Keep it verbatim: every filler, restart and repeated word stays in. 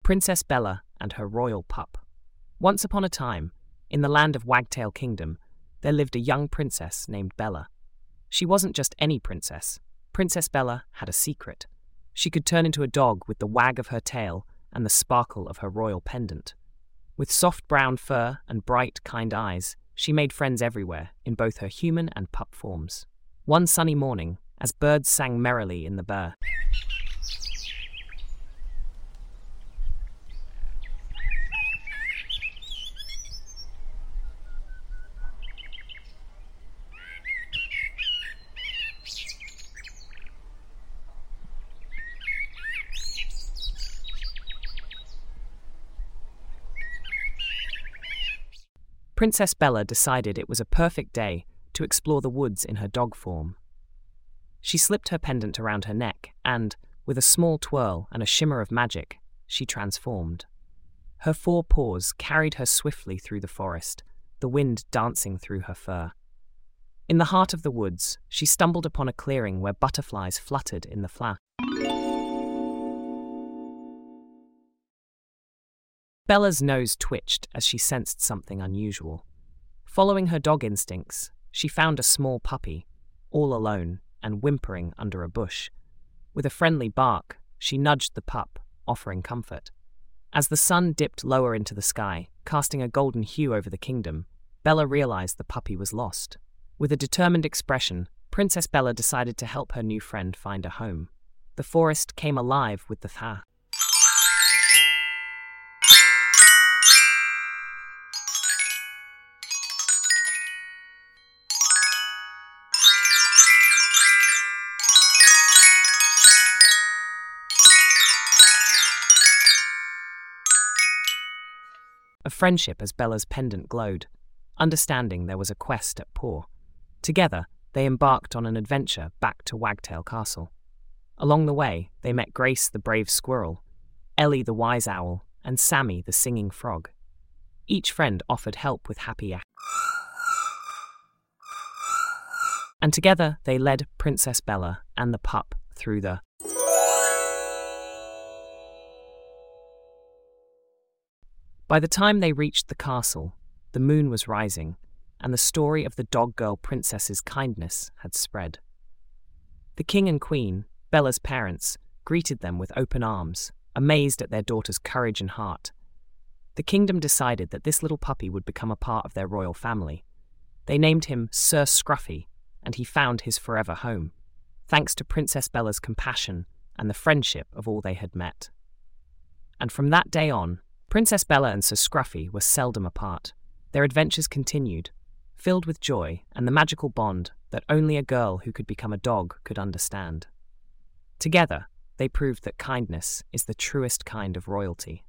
Princess Bella and her royal pup. Once upon a time, in the land of Wagtail Kingdom, there lived a young princess named Bella. She wasn't just any princess. Princess Bella had a secret. She could turn into a dog with the wag of her tail and the sparkle of her royal pendant. With soft brown fur and bright, kind eyes, she made friends everywhere, in both her human and pup forms. One sunny morning, as birds sang merrily in the burr, Princess Bella decided it was a perfect day to explore the woods in her dog form. She slipped her pendant around her neck and, with a small twirl and a shimmer of magic, she transformed. Her four paws carried her swiftly through the forest, the wind dancing through her fur. In the heart of the woods, she stumbled upon a clearing where butterflies fluttered in the flowers. Bella's nose twitched as she sensed something unusual. Following her dog instincts, she found a small puppy, all alone and whimpering under a bush. With a friendly bark, she nudged the pup, offering comfort. As the sun dipped lower into the sky, casting a golden hue over the kingdom, Bella realized the puppy was lost. With a determined expression, Princess Bella decided to help her new friend find a home. The forest came alive with the tha. Of friendship as Bella's pendant glowed, understanding there was a quest at paw. Together, they embarked on an adventure back to Wagtail Castle. Along the way, they met Grace the brave squirrel, Ellie the wise owl, and Sammy the singing frog. Each friend offered help with happy acts. And together they led Princess Bella and the pup through the By the time they reached the castle, the moon was rising, and the story of the dog girl princess's kindness had spread. The king and queen, Bella's parents, greeted them with open arms, amazed at their daughter's courage and heart. The kingdom decided that this little puppy would become a part of their royal family. They named him Sir Scruffy, and he found his forever home, thanks to Princess Bella's compassion and the friendship of all they had met. And from that day on, Princess Bella and Sir Scruffy were seldom apart. Their adventures continued, filled with joy and the magical bond that only a girl who could become a dog could understand. Together, they proved that kindness is the truest kind of royalty.